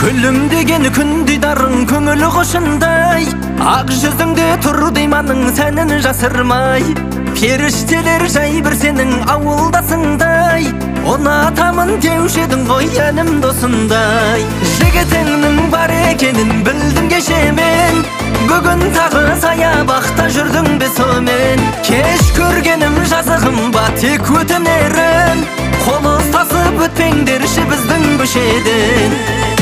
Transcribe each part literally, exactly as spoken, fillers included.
Өлім деген күн дидарың көңіл қошындай, ақ жүзіңде тұр дейманың сәнін жасырмай. Періштелер жай бір сенің ауылдасыңдай, ұнатамын деуші едің ғой әнім досындай. Жігітіңнің бар екенін білдім кеше мен, бүгін тағы саябақта жүрдің бе сомен. Кеш көргенім жазығым ба тек өтінерін, қол ұстасып өтпеңдерші біздің көшеден.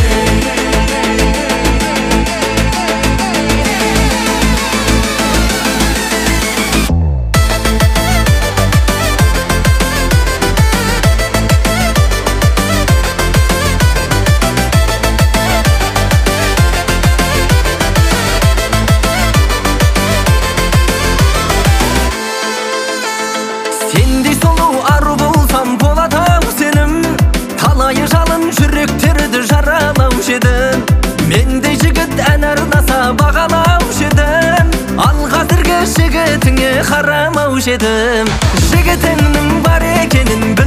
Сендей сұлу ару болсам болады-ау сенім, талайы жалын жүректерді жаралаушы едім. Мендей жігіт ән арнаса бағалаушы едім, ал қазіргі жігітіңе қарамаушы едім. Жігітіңнің бар екенін